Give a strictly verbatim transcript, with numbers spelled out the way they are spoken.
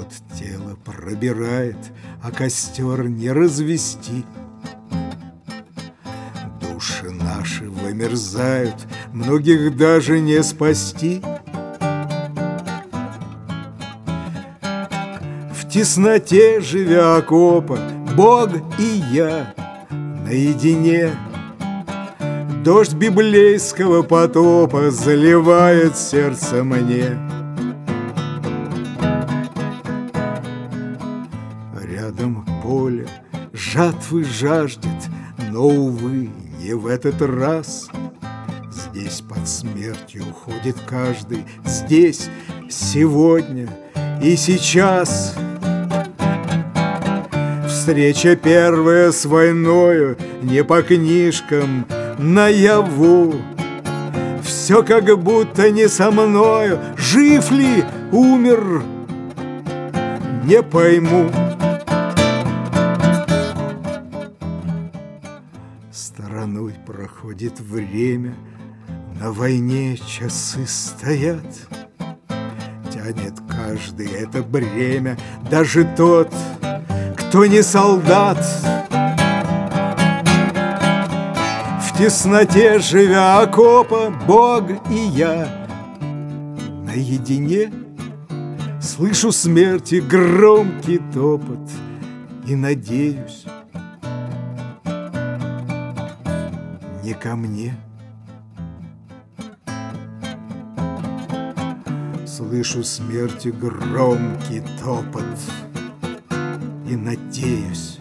тело пробирает, а костер не развести. Души наши вымерзают, многих даже не спасти. В тесноте, живя окопа, Бог и я наедине. Дождь библейского потопа заливает сердце мне. Рядом поле жатвы жаждет, но, увы, не в этот раз. Здесь под смертью ходит каждый, здесь, сегодня и сейчас. Встреча первая с войною не по книжкам, наяву. Все как будто не со мною. Жив ли, умер, не пойму. Стороной проходит время, на войне часы стоят. Тянет каждый это бремя, даже тот, кто не солдат. В тесноте, живя окопа, Бог и я наедине. Слышу смерти громкий топот и надеюсь, не ко мне. Слышу смерти громкий топот и надеюсь,